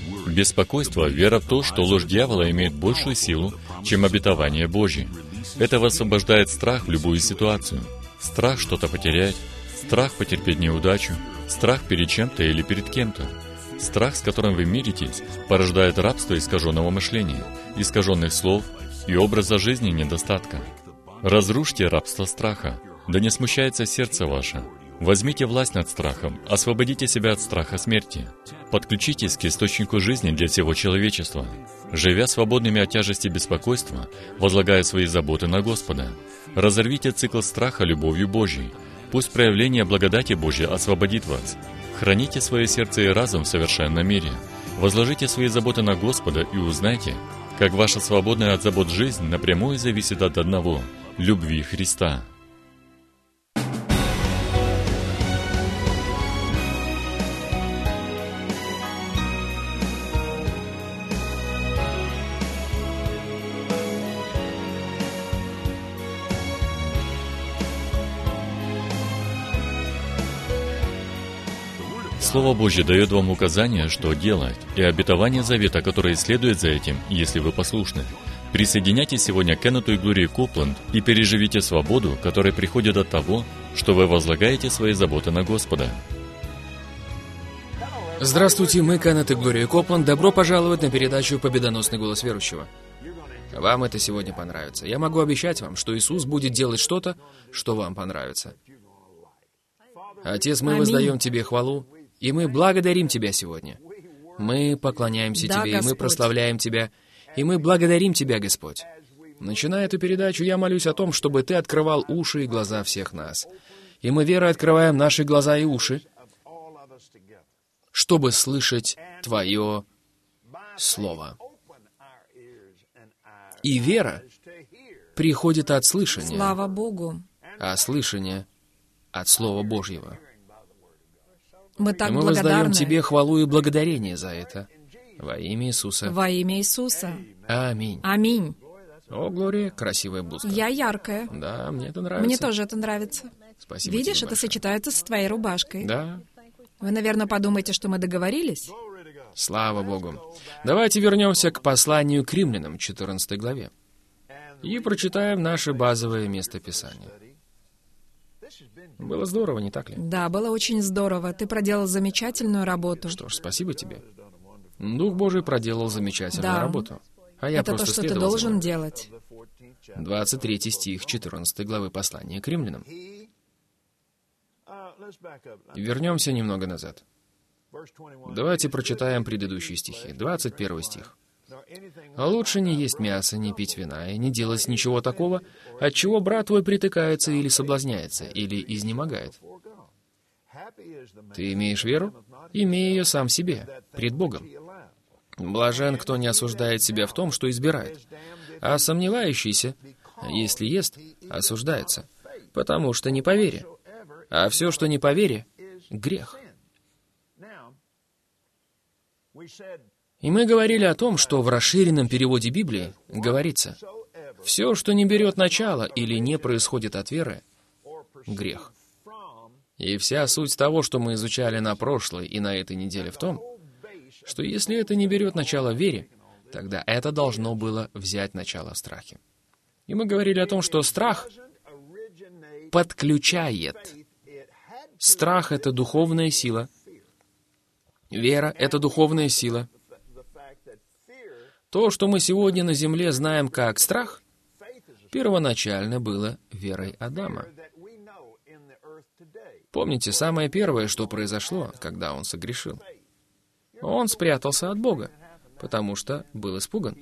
Беспокойство — вера в то, что ложь дьявола имеет большую силу, чем обетование Божье. Это высвобождает страх в любую ситуацию. Страх что-то потерять, страх потерпеть неудачу, страх перед чем-то или перед кем-то. Страх, с которым вы миритесь, порождает рабство искаженного мышления, искаженных слов и образа жизни недостатка. Разрушьте рабство страха, да не смущается сердце ваше. Возьмите власть над страхом, освободите себя от страха смерти. Подключитесь к источнику жизни для всего человечества. Живя свободными от тяжести беспокойства, возлагая свои заботы на Господа, разорвите цикл страха любовью Божьей. Пусть проявление благодати Божьей освободит вас. Храните свое сердце и разум в совершенном мире. Возложите свои заботы на Господа и узнайте, как ваша свободная от забот жизнь напрямую зависит от одного — любви Христа. Слово Божье дает вам указания, что делать, и обетование завета, которое следует за этим, если вы послушны. Присоединяйтесь сегодня к Кеннету и Глории Копланд и переживите свободу, которая приходит от того, что вы возлагаете свои заботы на Господа. Здравствуйте, мы Кеннет и Глория Копланд. Добро пожаловать на передачу «Победоносный голос верующего». Вам это сегодня понравится. Я могу обещать вам, что Иисус будет делать что-то, что вам понравится. Отец, мы воздаем Тебе хвалу, и мы благодарим Тебя сегодня. Мы поклоняемся Тебе, Господь. и мы прославляем Тебя, и мы благодарим Тебя, Господь. Начиная эту передачу, я молюсь о том, чтобы Ты открывал уши и глаза всех нас. И мы верой открываем наши глаза и уши, чтобы слышать Твое Слово. И вера приходит от слышания, Слава Богу. а слышание от Слова Божьего. Мы так И мы воздаем благодарны. Тебе хвалу и благодарение за это. Во имя Иисуса. Во имя Иисуса. Аминь. Аминь. О, Глория, красивая блузка. Я яркая. Да, мне это нравится. Мне тоже это нравится. Спасибо Видишь, тебе это большое. сочетается с твоей рубашкой. Да, Вы, наверное, подумаете, что мы договорились? слава Богу. Давайте вернемся к посланию к римлянам, 14 главе. И прочитаем наше базовое местописание. Было здорово, не так ли? Да, было очень здорово. Ты проделал замечательную работу. Что ж, спасибо тебе. Дух Божий проделал замечательную Да. работу. А я Это то, просто что ты следовал за должен ним. делать. 23 стих 14 главы послания к римлянам. Вернемся немного назад. Давайте прочитаем предыдущие стихи. 21 стих. «А лучше не есть мясо, не пить вина, и не делать ничего такого, от чего брат твой притыкается или соблазняется, или изнемогает. Ты имеешь веру? Имей ее сам себе, пред Богом. Блажен, кто не осуждает себя в том, что избирает, а сомневающийся, если ест, осуждается, потому что не по вере. А все, что не по вере, грех». И мы говорили о том, что в расширенном переводе Библии говорится: «Все, что не берет начало или не происходит от веры, грех». И вся суть того, что мы изучали на прошлой и на этой неделе, в том, что если это не берет начало в вере, тогда это должно было взять начало в страхе. И мы говорили о том, что страх подключает. Страх — это духовная сила. Вера — это духовная сила. То, что мы сегодня на земле знаем как страх, первоначально было верой Адама. Помните, самое первое, что произошло, когда он согрешил? Он спрятался от Бога, потому что был испуган.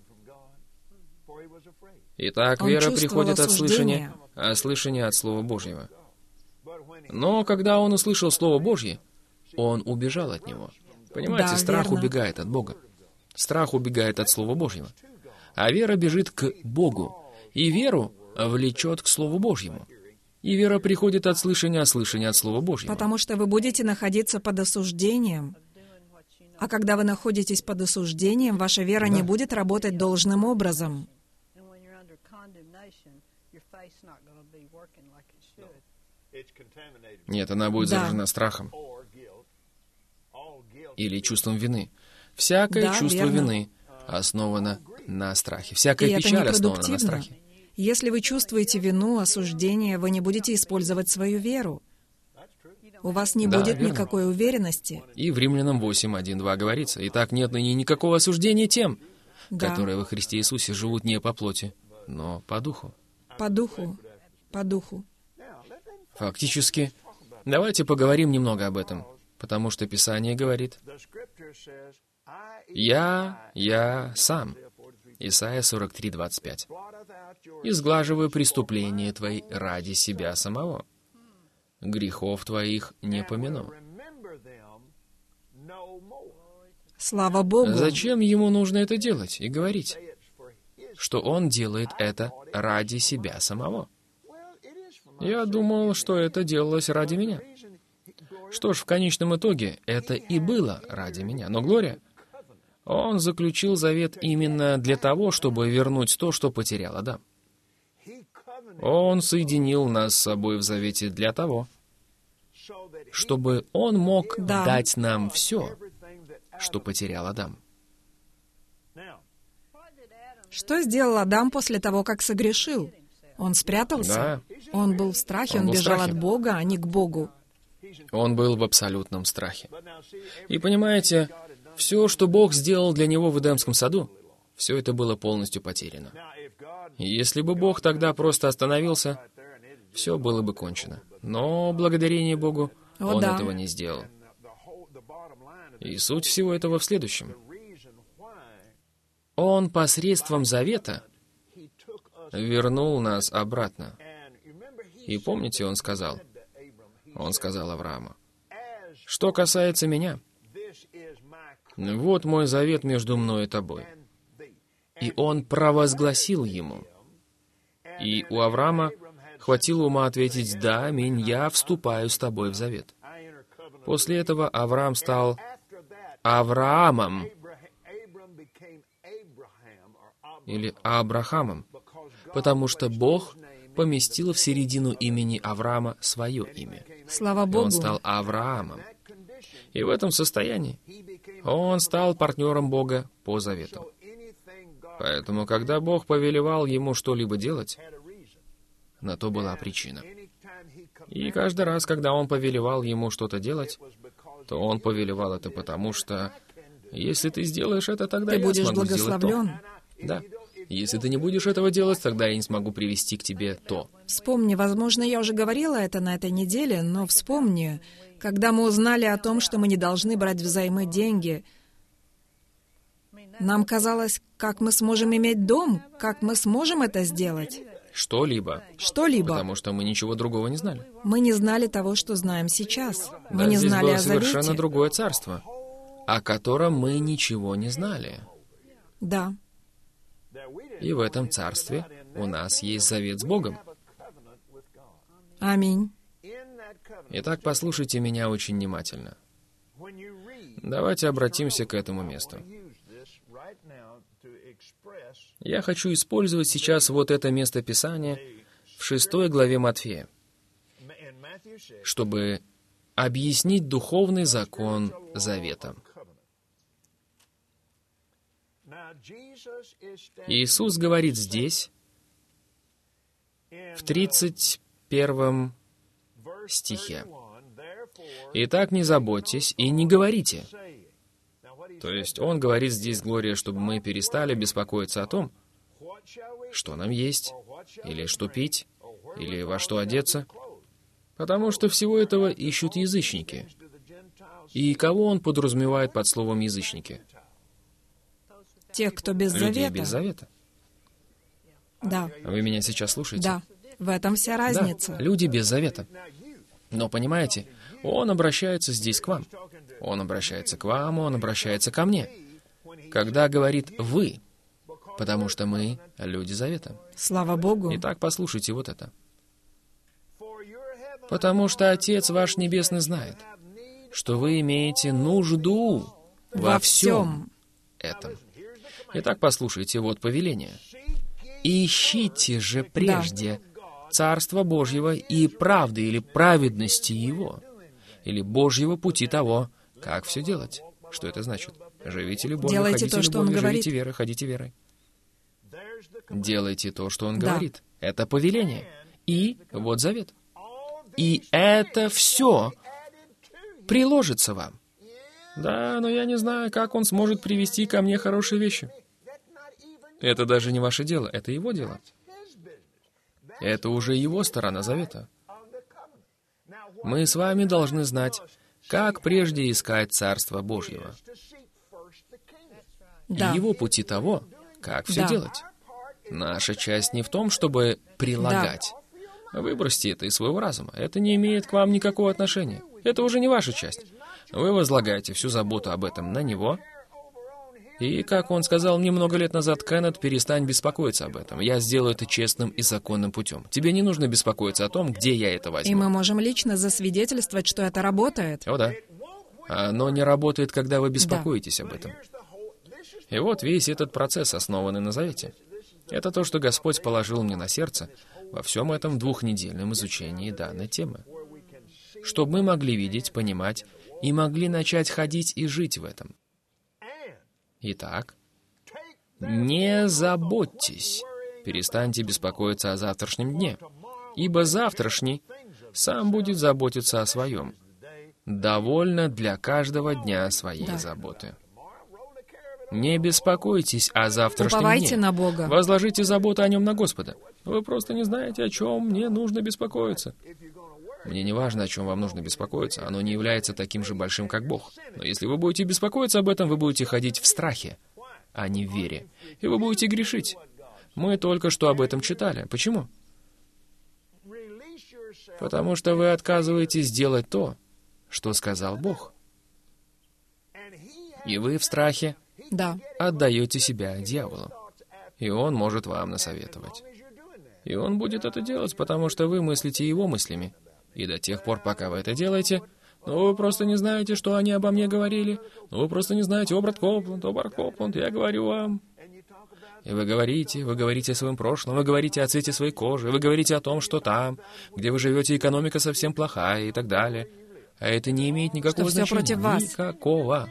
Итак, Он вера чувствовал приходит от осуждение. слышания, а слышание от Слова Божьего. Но когда он услышал Слово Божье, он убежал от него. Понимаете, Да, страх верно. убегает от Бога. Страх убегает от Слова Божьего. А вера бежит к Богу. И веру влечет к Слову Божьему. И вера приходит от слышания, а слышание от Слова Божьего. Потому что вы будете находиться под осуждением. А когда вы находитесь под осуждением, ваша вера не будет работать должным образом. Нет, она будет Да. заражена страхом или чувством вины. Всякое Да, чувство верно. вины основано на страхе. Всякая И это печаль основана на непродуктивно. страхе. Если вы чувствуете вину, осуждение, вы не будете использовать свою веру. У вас не Да, будет верно. никакой уверенности. И в Римлянам 8:1-2 говорится: «Итак, нет ныне никакого осуждения тем, Да. которые во Христе Иисусе живут не по плоти, но по духу». По духу. По духу. Фактически, давайте поговорим немного об этом, потому что Писание говорит: «Я сам». Исайя 43:25. «Изглаживаю преступления твои ради себя самого. Грехов твоих не помяну». Слава Богу. Зачем ему нужно это делать и говорить, что он делает это ради себя самого? Я думал, что это делалось ради меня. Что ж, в конечном итоге, это и было ради меня. Но Глория, он заключил завет именно для того, чтобы вернуть то, что потерял Адам. Он соединил нас с собой в завете для того, чтобы он мог Да. дать нам все, что потерял Адам. Что сделал Адам после того, как согрешил? Он спрятался? Да. Он был в страхе, Он он был в бежал страхе. от Бога, а не к Богу. Он был в абсолютном страхе. И понимаете, все, что Бог сделал для него в Эдемском саду, все это было полностью потеряно. И если бы Бог тогда просто остановился, все было бы кончено. Но благодарение Богу, О, Он да. этого не сделал. И суть всего этого в следующем. Он посредством завета вернул нас обратно. И помните, Он сказал Аврааму: «Что касается меня, вот мой завет между мной и тобой». И он провозгласил ему. И у Авраама хватило ума ответить: «Да, аминь, я вступаю с тобой в завет». После этого Авраам стал Авраамом или Абрахамом, потому что Бог поместил в середину имени Авраама свое имя. Слава И Богу. он стал Авраамом. И в этом состоянии он стал партнером Бога по завету. Поэтому, когда Бог повелевал ему что-либо делать, на то была причина. И каждый раз, когда он повелевал ему что-то делать, то он повелевал это потому, что если ты сделаешь это, тогда Ты я будешь смогу сделать то. благословлен. Да. Если ты не будешь этого делать, тогда я не смогу привести к тебе то. Вспомни, возможно, я уже говорила это на этой неделе, но вспомни, когда мы узнали о том, что мы не должны брать взаймы деньги, нам казалось, как мы сможем иметь дом, как мы сможем это сделать. Что-либо. Что-либо. Потому что мы ничего другого не знали. Мы не знали того, что знаем сейчас. Мы Да, не здесь знали было о совершенно завете. другое царство, о котором мы ничего не знали. Да. И в этом царстве у нас есть завет с Богом. Аминь. Итак, послушайте меня очень внимательно. Давайте обратимся к этому месту. Я хочу использовать сейчас вот это место Писания в 6 главе Матфея, чтобы объяснить духовный закон завета. Иисус говорит здесь, в 31 стихе: «Итак, не заботьтесь и не говорите». То есть Он говорит здесь, Глория, чтобы мы перестали беспокоиться о том, что нам есть, или что пить, или во что одеться, потому что всего этого ищут язычники. И кого Он подразумевает под словом «язычники»? Тех, кто без Людей завета. без завета. Да. Вы меня сейчас слушаете? Да. В этом вся разница. Да, люди без завета. Но понимаете, Он обращается здесь к вам. Он обращается к вам, Он обращается ко мне. Когда говорит «вы», потому что мы люди завета. Слава Богу. Итак, послушайте вот это. «Потому что Отец ваш Небесный знает, что вы имеете нужду во всем этом». Итак, послушайте, вот повеление. «Ищите же прежде Царства Божьего и правды или праведности Его, или Божьего пути того, как все делать». Что это значит? Живите любовью, Делайте ходите то, что Он любовью, говорит. живите верой, ходите верой. Делайте то, что Он говорит. Это повеление. И вот завет. И это все приложится вам. Да, но я не знаю, как Он сможет привести ко мне хорошие вещи. Это даже не ваше дело, это Его дело. Это уже Его сторона завета. Мы с вами должны знать, как прежде искать Царство Божьего. И Его пути того, как все делать. Наша часть не в том, чтобы прилагать. Выбросьте это из своего разума. Это не имеет к вам никакого отношения. Это уже не ваша часть. Вы возлагаете всю заботу об этом на Него. И, как он сказал мне много лет назад, Кеннет, перестань беспокоиться об этом. Я сделаю это честным и законным путем. Тебе не нужно беспокоиться о том, где я это возьму. И мы можем лично засвидетельствовать, что это работает. О, да. Оно не работает, когда вы беспокоитесь об этом. И вот весь этот процесс, основанный на завете. Это то, что Господь положил мне на сердце во всем этом двухнедельном изучении данной темы. Чтобы мы могли видеть, понимать и могли начать ходить и жить в этом. Итак, не заботьтесь, перестаньте беспокоиться о завтрашнем дне, ибо завтрашний сам будет заботиться о своем. Довольно для каждого дня своей заботы. Не беспокойтесь о завтрашнем Уповайте дне. на Бога. Возложите заботу о нем на Господа. Вы просто не знаете, о чем мне нужно беспокоиться. Мне не важно, о чем вам нужно беспокоиться. Оно не является таким же большим, как Бог. Но если вы будете беспокоиться об этом, вы будете ходить в страхе, а не в вере. И вы будете грешить. Мы только что об этом читали. Почему? Потому что вы отказываетесь делать то, что сказал Бог. И вы в страхе отдаете себя дьяволу. И он может вам насоветовать. И он будет это делать, потому что вы мыслите его мыслями. И до тех пор, пока вы это делаете, вы просто не знаете, что они обо мне говорили. Вы просто не знаете, о, брат Копланд, я говорю вам. И вы говорите о своем прошлом, вы говорите о цвете своей кожи, вы говорите о том, что там, где вы живете, экономика совсем плохая и так далее. А это не имеет никакого значения. Что все против вас. Никакого.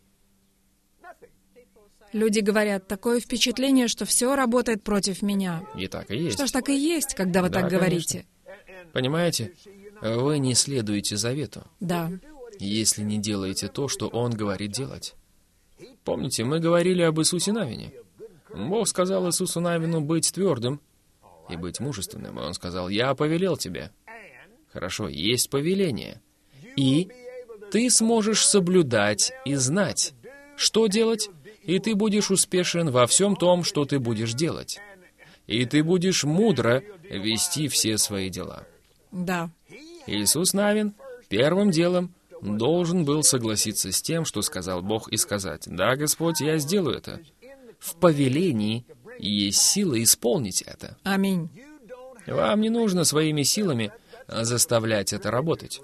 Люди говорят, такое впечатление, что все работает против меня. И так и есть. Что ж, так и есть, когда вы так говорите. Понимаете? Вы не следуете завету. Да. Если не делаете то, что Он говорит делать. Помните, мы говорили об Иисусе Навине. Бог сказал Иисусу Навину быть твердым и быть мужественным. И Он сказал, я повелел тебе. Хорошо, есть повеление. И ты сможешь соблюдать и знать, что делать, и ты будешь успешен во всем том, что ты будешь делать. И ты будешь мудро вести все свои дела. Да. Иисус Навин первым делом должен был согласиться с тем, что сказал Бог, и сказать, «Да, Господь, я сделаю это». В повелении есть сила исполнить это. Аминь. Вам не нужно своими силами заставлять это работать.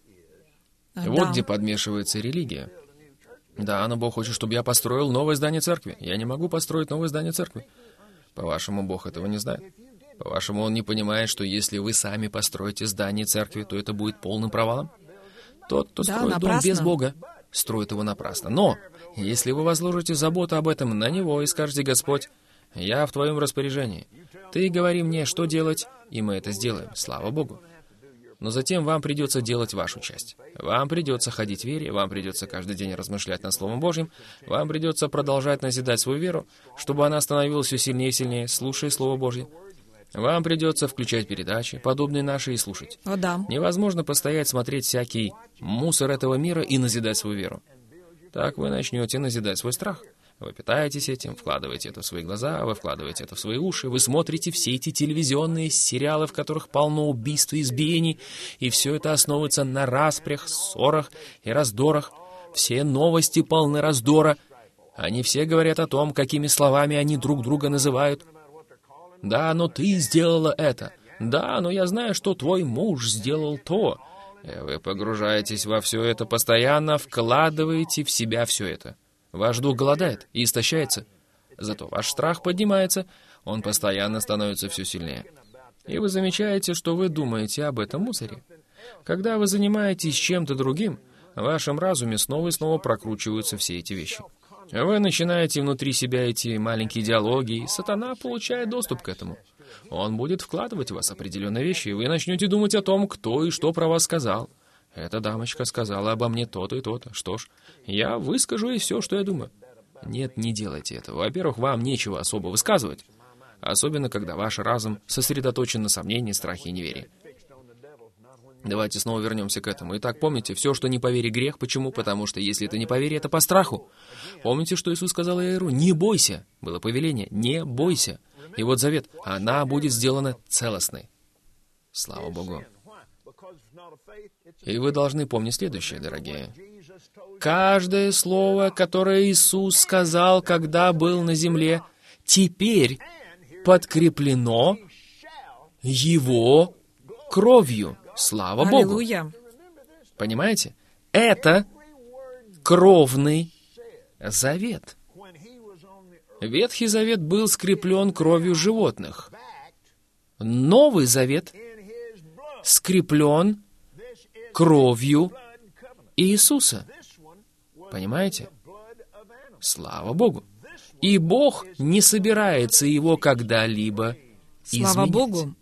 Вот где подмешивается религия. Да, но Бог хочет, чтобы я построил новое здание церкви. Я не могу построить новое здание церкви. По-вашему, Бог этого не знает. По-вашему, Он не понимает, что если вы сами построите здание церкви, то это будет полным провалом? Тот, кто строит дом без Бога, строит его напрасно. Но, если вы возложите заботу об этом на Него и скажете, «Господь, я в Твоем распоряжении. Ты говори мне, что делать, и мы это сделаем». Слава Богу. Но затем вам придется делать вашу часть. Вам придется ходить в вере, вам придется каждый день размышлять над Словом Божьим, вам придется продолжать назидать свою веру, чтобы она становилась все сильнее и сильнее, слушая Слово Божье. Вам придется включать передачи, подобные наши, и слушать. О, да. Невозможно постоять, смотреть всякий мусор этого мира и назидать свою веру. Так вы начнете назидать свой страх. Вы питаетесь этим, вкладываете это в свои глаза, вы вкладываете это в свои уши, вы смотрите все эти телевизионные сериалы, в которых полно убийств и избиений, и все это основывается на распрях, ссорах и раздорах. Все новости полны раздора. Они все говорят о том, какими словами они друг друга называют. «Да, но ты сделала это». «Да, но я знаю, что твой муж сделал то». И вы погружаетесь во все это постоянно, вкладываете в себя все это. Ваш дух голодает и истощается. Зато ваш страх поднимается, он постоянно становится все сильнее. И вы замечаете, что вы думаете об этом мусоре. Когда вы занимаетесь чем-то другим, в вашем разуме снова и снова прокручиваются все эти вещи. Вы начинаете внутри себя эти маленькие диалоги, и сатана получает доступ к этому. Он будет вкладывать в вас определенные вещи, и вы начнете думать о том, кто и что про вас сказал. Эта дамочка сказала обо мне то-то и то-то. Что ж, я выскажу ей все, что я думаю. Нет, не делайте этого. Во-первых, вам нечего особо высказывать. Особенно, когда ваш разум сосредоточен на сомнении, страхе и неверии. Давайте снова вернемся к этому. Итак, помните, все, что не по вере, грех. Почему? Потому что если это не по вере, это по страху. Помните, что Иисус сказал Иаиру? «Не бойся». Было повеление. «Не бойся». И вот завет. Она будет сделана целостной. Слава Богу. И вы должны помнить следующее, дорогие. Каждое слово, которое Иисус сказал, когда был на земле, теперь подкреплено Его кровью. Слава Богу! Аллилуйя! Понимаете? Это кровный завет. Ветхий Завет был скреплен кровью животных. Новый Завет скреплен кровью Иисуса. Понимаете? Слава Богу! И Бог не собирается его когда-либо изменить. Слава Богу!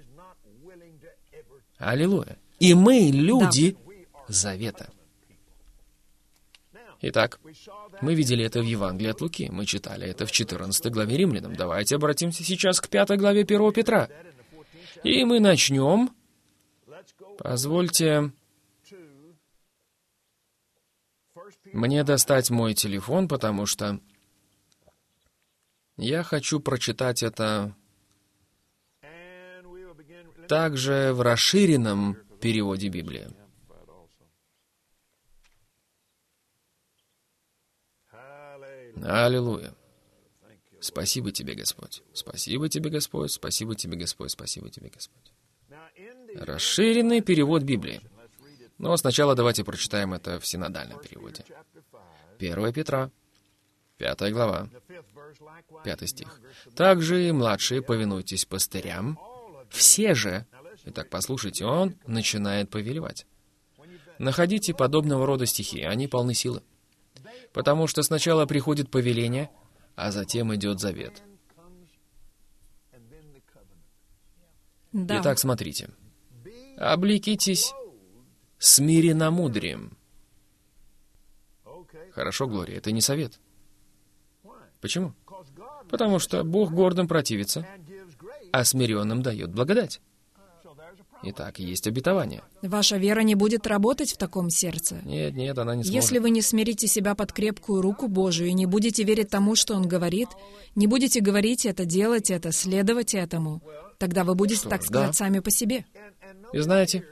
Аллилуйя! И мы люди Завета. Итак, мы видели это в Евангелии от Луки. Мы читали это в 14 главе Римлянам. Давайте обратимся сейчас к 5 главе 1 Петра. И мы начнем. Позвольте мне достать мой телефон, потому что я хочу прочитать это также в расширенном переводе Библии. Аллилуйя. Спасибо тебе, Господь. Спасибо тебе, Господь. Спасибо тебе, Господь. Спасибо тебе, Господь. Расширенный перевод Библии. Но сначала давайте прочитаем это в синодальном переводе. 1 Петра, 5 глава, 5 стих. «Также и младшие повинуйтесь пастырям, все же...» Итак, послушайте, он начинает повелевать. Находите подобного рода стихи, они полны силы. Потому что сначала приходит повеление, а затем идет завет. Да. Итак, смотрите. «Облекитесь смиренномудрием». Хорошо, Глория, это не совет. Почему? Потому что Бог гордым противится, а смиренным дает благодать. Итак, есть обетование. Ваша вера не будет работать в таком сердце. Нет, она не сможет. Если вы не смирите себя под крепкую руку Божию и не будете верить тому, что Он говорит, не будете говорить это, делать это, следовать этому, тогда вы будете, так сказать, сами по себе. И знаете,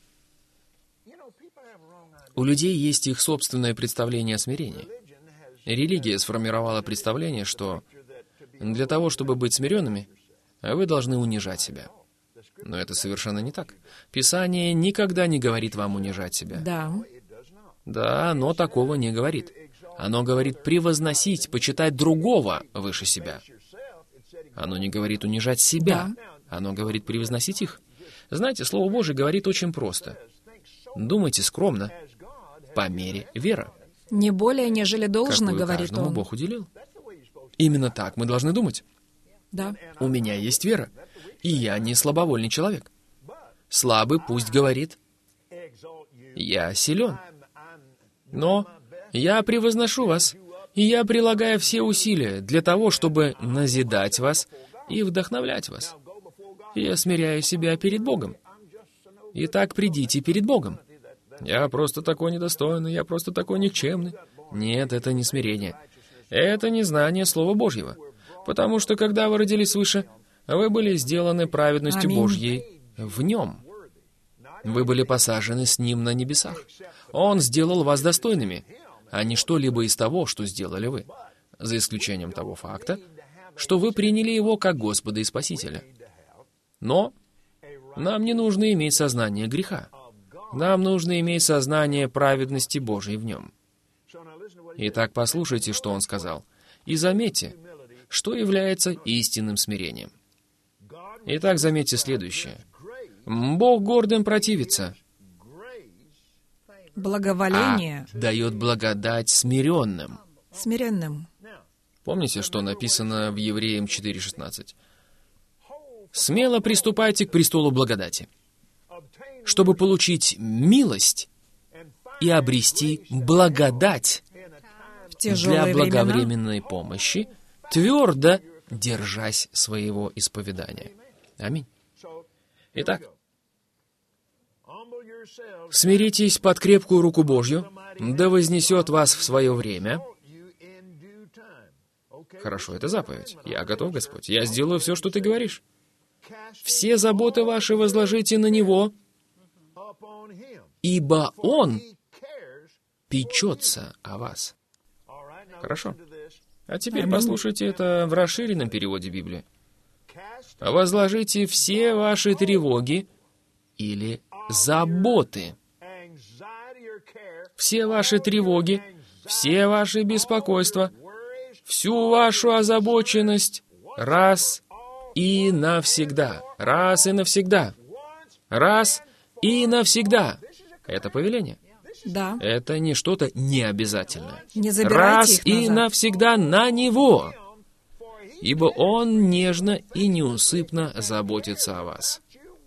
у людей есть их собственное представление о смирении. Религия сформировала представление, что для того, чтобы быть смиренными, вы должны унижать себя. Но это совершенно не так. Писание никогда не говорит вам унижать себя. Да. Да, оно такого не говорит. Оно говорит превозносить, почитать другого выше себя. Оно не говорит унижать себя. Оно говорит превозносить их. Знаете, Слово Божие говорит очень просто. Думайте скромно, по мере веры. Не более, нежели должно, какую говорит каждому Он. Бог уделил. Именно так мы должны думать. Да. У меня есть вера, и я не слабовольный человек. Слабый пусть говорит, я силен. Но я превозношу вас, и я прилагаю все усилия для того, чтобы назидать вас и вдохновлять вас. Я смиряю себя перед Богом. Итак, придите перед Богом. Я просто такой недостойный, я просто такой никчемный. Нет, это не смирение. Это не знание Слова Божьего. Потому что, когда вы родились свыше, вы были сделаны праведностью Аминь. Божьей в Нем. Вы были посажены с Ним на небесах. Он сделал вас достойными, а не что-либо из того, что сделали вы, за исключением того факта, что вы приняли Его как Господа и Спасителя. Но нам не нужно иметь сознание греха. Нам нужно иметь сознание праведности Божьей в Нем. Итак, послушайте, что Он сказал, и заметьте, что является истинным смирением. Итак, заметьте следующее. Бог гордым противится, Благоволение дает благодать смиренным. Смиренным. Помните, что написано в Евреям 4:16? «Смело приступайте к престолу благодати, чтобы получить милость и обрести благодать для Тяжелые времена. благовременной помощи, твердо держась своего исповедания». Аминь. Итак, смиритесь под крепкую руку Божью, да вознесет вас в свое время. Хорошо, это заповедь. Я готов, Господь. Я сделаю все, что Ты говоришь. Все заботы ваши возложите на Него, ибо Он печется о вас. Хорошо. А теперь послушайте это в расширенном переводе Библии. «Возложите все ваши тревоги или заботы». Все ваши тревоги, все ваши беспокойства, всю вашу озабоченность раз и навсегда. Раз и навсегда. Раз и навсегда. Это повеление. Да. Это не что-то необязательное. Не забирайте Раз их и назад. навсегда на Него, ибо Он нежно и неусыпно заботится о вас.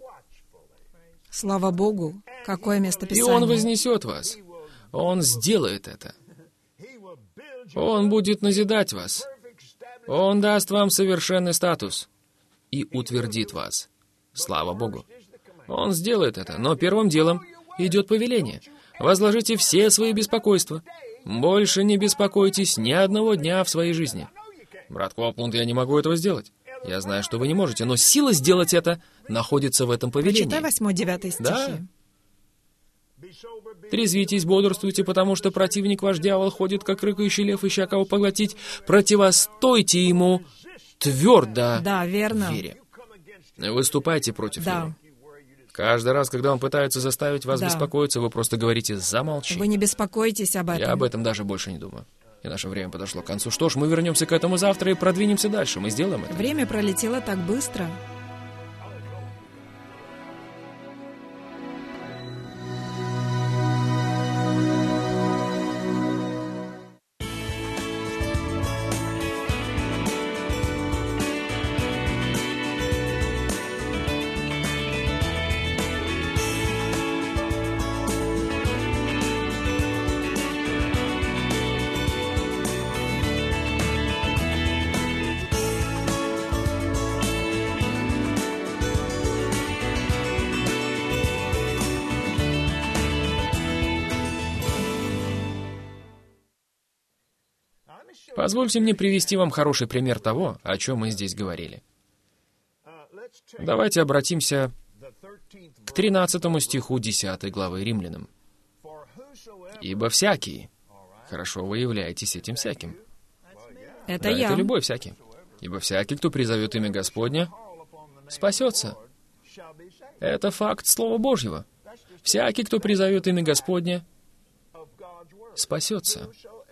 Слава Богу, какое И местописание. Он вознесет вас. Он сделает это. Он будет назидать вас. Он даст вам совершенный статус и утвердит вас. Слава Богу. Он сделает это, но первым делом идет повеление. Возложите все свои беспокойства. Больше не беспокойтесь ни одного дня в своей жизни. Брат Копланд, я не могу этого сделать. Я знаю, что вы не можете, но сила сделать это находится в этом повелении. Прочитай 8-9 стихи. Да. «Трезвитесь, бодрствуйте, потому что противник ваш дьявол ходит, как рыкающий лев, ища кого поглотить. Противостойте ему твердо Да, верно. в вере». Выступайте против Да. него. Каждый раз, когда он пытается заставить вас Да. беспокоиться, вы просто говорите «замолчи». Вы не беспокойтесь об этом. Я об этом даже больше не думаю. И наше время подошло к концу. Что ж, мы вернемся к этому завтра и продвинемся дальше. Мы сделаем это. Время пролетело так быстро. Позвольте мне привести вам хороший пример того, о чем мы здесь говорили. Давайте обратимся к 13 стиху 10 главы Римлянам. «Ибо всякий...» Хорошо, вы являетесь этим всяким. Это Да, я. это любой всякий. «Ибо всякий, кто призовет имя Господня, спасется». Это факт Слова Божьего. Всякий, кто призовет имя Господня, спасется.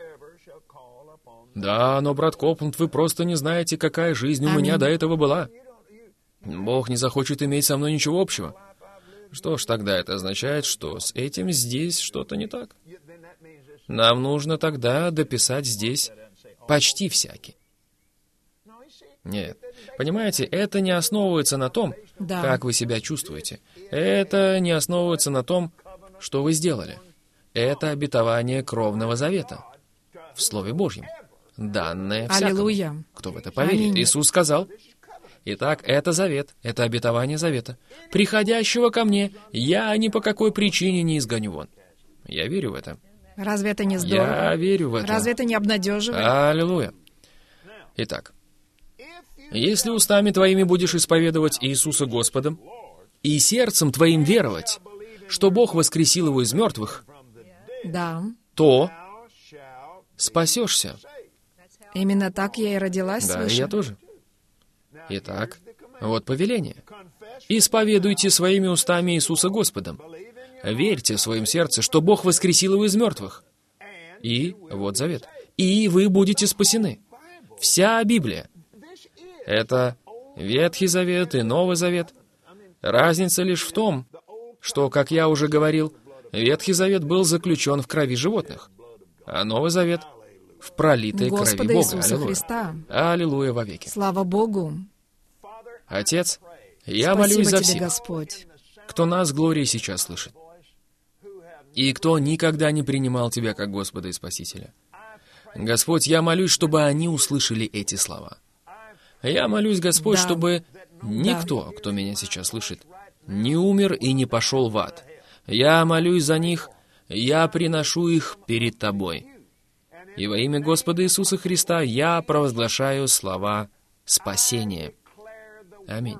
Да, но, брат Копланд, вы просто не знаете, какая жизнь у меня Аминь. до этого была. Бог не захочет иметь со мной ничего общего. Что ж, тогда это означает, что с этим здесь что-то не так. Нам нужно тогда дописать здесь «почти всякий». Нет. Понимаете, это не основывается на том, Да. как вы себя чувствуете. Это не основывается на том, что вы сделали. Это обетование кровного завета в Слове Божьем, данное всякому, Аллилуйя. кто в это поверит. Аминь. Иисус сказал: «Итак, это завет, это обетование завета. Приходящего ко мне я ни по какой причине не изгоню вон». Я верю в это. Разве это не здорово? Я верю в это. Разве это не обнадеживает? Аллилуйя. Итак, если устами твоими будешь исповедовать Иисуса Господом и сердцем твоим веровать, что Бог воскресил его из мертвых, Да. то спасешься. Именно так я и родилась Да, и свыше. я тоже. Итак, вот повеление. «Исповедуйте своими устами Иисуса Господом. Верьте в своем сердце, что Бог воскресил его из мертвых». И вот завет. «И вы будете спасены». Вся Библия. Это Ветхий Завет и Новый Завет. Разница лишь в том, что, как я уже говорил, Ветхий Завет был заключен в крови животных, а Новый Завет в пролитой крови Господа Бога. Иисуса Аллилуйя. Христа. Аллилуйя вовеки. Слава Богу. Отец, я Спасибо молюсь за Тебе, всех, Господь. кто нас, Глории, сейчас слышит, и кто никогда не принимал Тебя как Господа и Спасителя. Господь, я молюсь, чтобы они услышали эти слова. Я молюсь, Господь, Да. чтобы никто, кто меня сейчас слышит, не умер и не пошел в ад. Я молюсь за них, я приношу их перед Тобой. И во имя Господа Иисуса Христа я провозглашаю слова спасения. Аминь.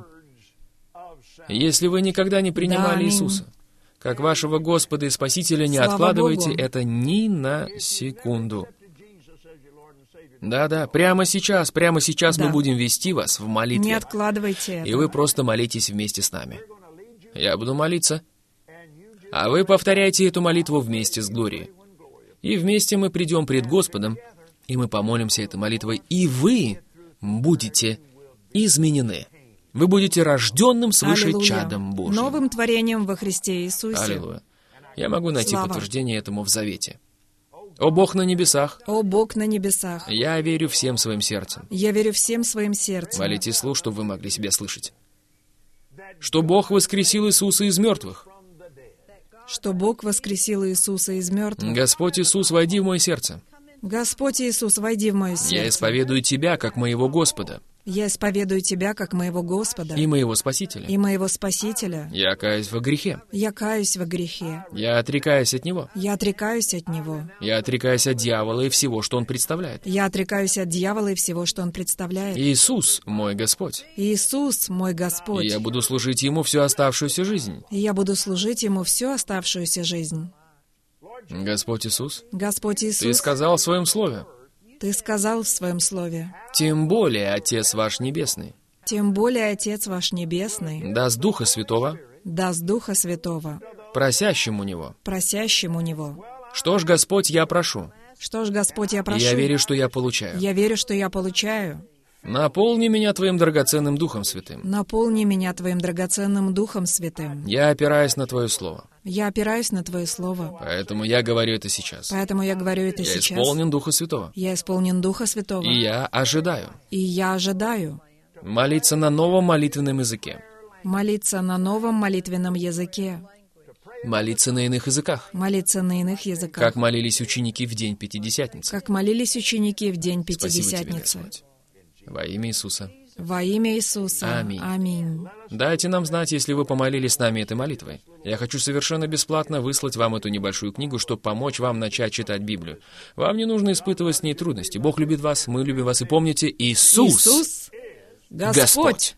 Если вы никогда не принимали аминь. Иисуса как вашего Господа и Спасителя, не Слава откладывайте Богу. это ни на секунду. Да-да, прямо сейчас мы Да. будем вести вас в Не молитве. откладывайте И это. вы просто молитесь вместе с нами. Я буду молиться, а вы повторяйте эту молитву вместе с Глорией. И вместе мы придем пред Господом, и мы помолимся этой молитвой, и вы будете изменены. Вы будете рожденным свыше Аллилуйя. чадом Божьим. Новым творением во Христе Иисусе. Аллилуйя. Я могу найти Слава. подтверждение этому в Завете. О Бог на небесах, О Бог на небесах, я верю всем своим сердцем. я верю всем своим сердцем, Молитесь вслух, чтобы вы могли себя слышать. Что Бог воскресил Иисуса из мертвых. что Бог воскресил Иисуса из мертвых. Господь Иисус, войди в мое сердце. Господь Иисус, войди в мое сердце. Я исповедую Тебя как моего Господа Я исповедую Тебя как моего Господа и моего Спасителя. и моего Спасителя. Я каюсь во грехе. Я каюсь во грехе. Я отрекаюсь от Него. Я отрекаюсь от Него. Я отрекаюсь от дьявола и всего, что он представляет. Я отрекаюсь от дьявола и всего, что он представляет. Иисус, мой Господь. Иисус, мой Господь. И я буду служить Ему всю оставшуюся жизнь. И я буду служить Ему всю оставшуюся жизнь. Господь Иисус, Господь Ты Иисус, сказал в Своем Слове, Ты сказал в Своем Слове, «Тем более Отец ваш Небесный тем более Отец ваш Небесный даст Духа Святого даст Духа Святого просящему Него». просящему Него. Что ж, Господь, я прошу, Что ж, Господь, я и прошу, я верю, что я получаю. я верю, что я получаю. Наполни меня Твоим драгоценным Духом Святым. Наполни меня Твоим драгоценным Духом Святым. Я опираюсь на Твое Слово, Я опираюсь на Твое Слово, поэтому я говорю это сейчас. поэтому я говорю это Я сейчас. исполнен Духа Святого, Я исполнен Духа Святого, и я ожидаю и я ожидаю молиться на новом молитвенном языке, молиться на новом молитвенном языке, молиться на иных языках, молиться на иных языках, как молились ученики в день Пятидесятницы. как молились ученики в день Спасибо Тебе, Пятидесятницы. Господь. Во имя Иисуса. Во имя Иисуса. Аминь. Аминь. Дайте нам знать, если вы помолились с нами этой молитвой. Я хочу совершенно бесплатно выслать вам эту небольшую книгу, чтобы помочь вам начать читать Библию. Вам не нужно испытывать с ней трудности. Бог любит вас, мы любим вас. И помните, Иисус, Иисус, Господь. Господь.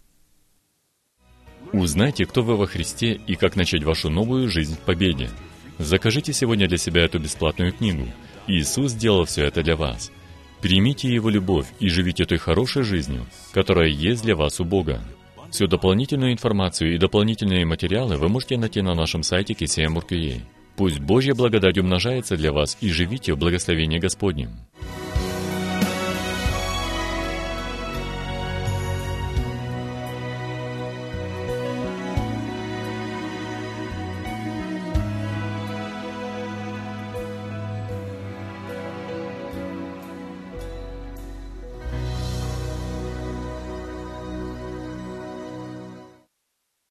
Узнайте, кто вы во Христе и как начать вашу новую жизнь в победе. Закажите сегодня для себя эту бесплатную книгу. Иисус сделал все это для вас. Примите Его любовь и живите той хорошей жизнью, которая есть для вас у Бога. Всю дополнительную информацию и дополнительные материалы вы можете найти на нашем сайте kcm.org.ua. Пусть Божья благодать умножается для вас и живите в благословении Господнем.